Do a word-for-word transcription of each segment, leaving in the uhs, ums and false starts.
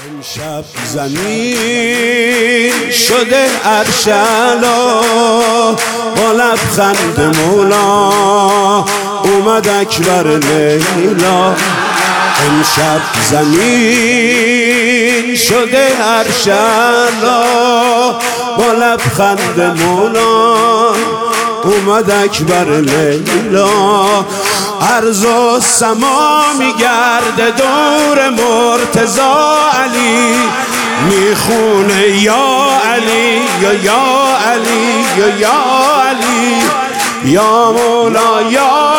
امشب زمین شده عرش اعلا، با لبخند مولا اومد اکبر لیلا. امشب زمین شده عرش اعلا، با لبخند مولا اومد اکبر لیلا. ارض و سما میگرده دور مرتضی علی، میخونه یا علی یا یا علی یا یا علی یا مولا یا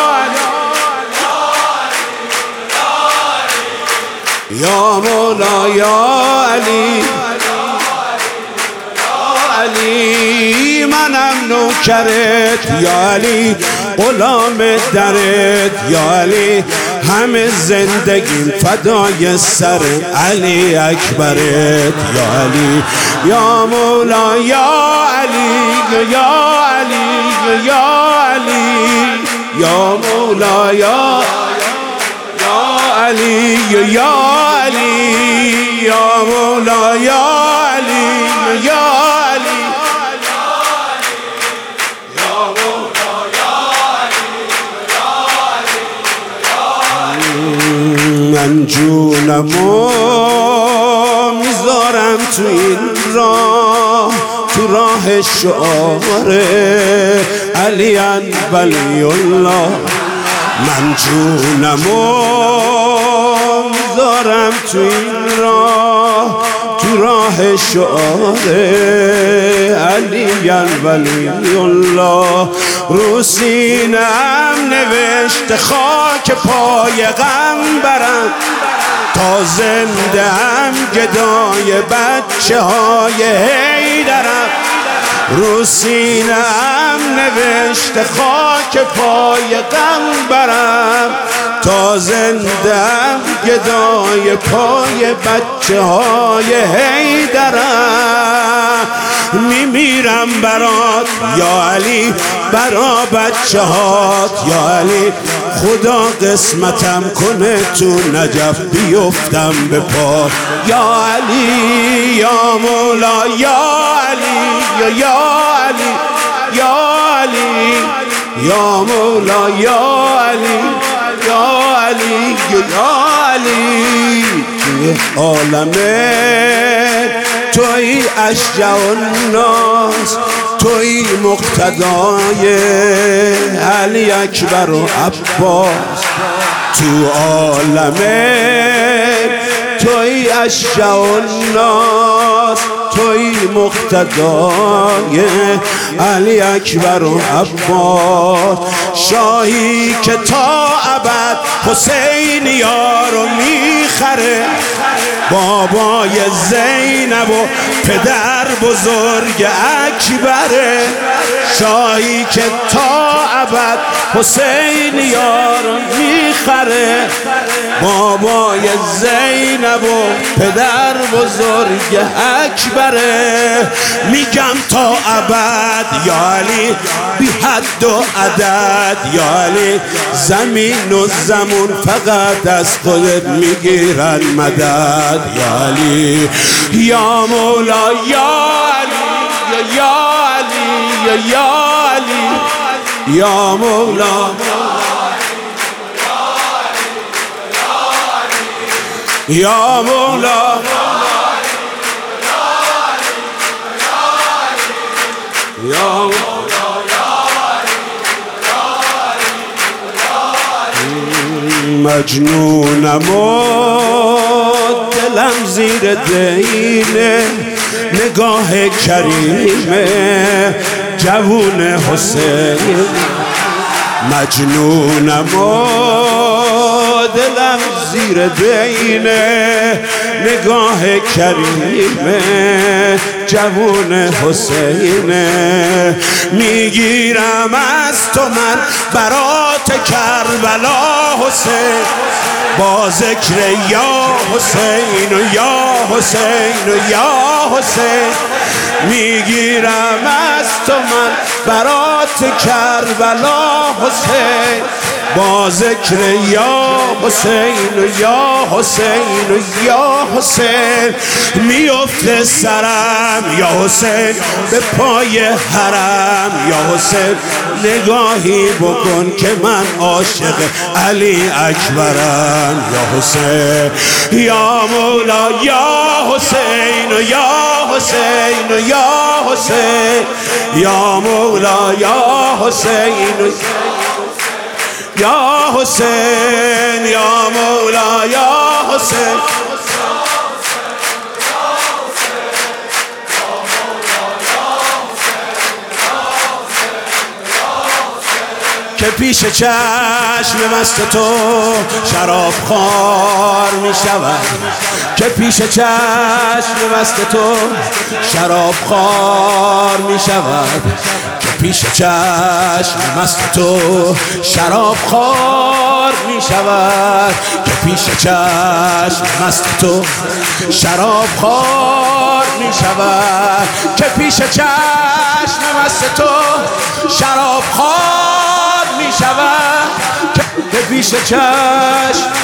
یا مولا یا علی علی. منم نوکرت یا علی، غلام درت یا علی، همه زندگیم فدای سر علی اکبرت یا علی یا مولا یا علی یا علی یا علی یا مولا یا علی یا علی یا مولا یا علی یا علی یا مولا یا علی. من جونمو میذارم تو این راه، تو راه شعار علی ولی الله. من جونمو میذارم تو این راه، تو راه شعار علی ولی الله. رو سینه‌ام نوشته خاک پای غمبرم، تا زنده هم گدای بچه های حیدرم. رو سینه‌ام نوشته خاک پای غمبرم، تا زندم گدای پای بچه های حیدرم. میمیرم برات یا علی، برا بچه هات یا علی. خدا قسمتم کنه تو نجف بیفتم به پا یا علی یا مولا یا علی یا یا علی یا علی یا مولا یا علی یا علی یا علی. توی عالمه توی اشجع الناس، توی مقتدای علی اکبر و عباس. تو عالمه توی اشجع الناس، توی مقتدای علی اکبر و عباس. شاهی که تا ابد حسین یارو میخره، بابای زینب و پدر بزرگ اکبره. شاهی که تا ابد حسین یارو میخره، بابای زینب و پدر بزرگ اکبره. میگم تا ابد یا علی، بی حد و عدد یا علی. زمین و زمون فقط از خودت میگیرن مدد یا علی یا مولا یا علی یا علی یا علی یا مولا یا مولا یا مجنونم و دلم زیر دینه، نگاه کریمه جوون حسین. مجنونم و دلم زیر دینه، نگاه کریمه جوون حسینه. میگیرم از تو من برات کربلا حسین، با ذکر یا حسین و یا حسین و یا حسین. میگیرم از تو من برات کربلا حسین، با ذکر یا حسین و یا حسین و یا حسین میفته سرم یا حسین به پای حرم یا حسین نگاهی بکن که من عاشق علی اکبرم یا حسین یا مولا یا حسین و یا حسین و یا حسین یا مولا یا حسین و یا حسین یا مولا یا حسین که پیش چشم مست تو شراب خوار می شود که پیش چشم مست تو شراب خوار می شود که پیش چشم مست تو شراب خوار می شود که پیش چشم مست تو شراب خوار می شود که پیش چشم مست تو شراب خوار می شود که پیش چشم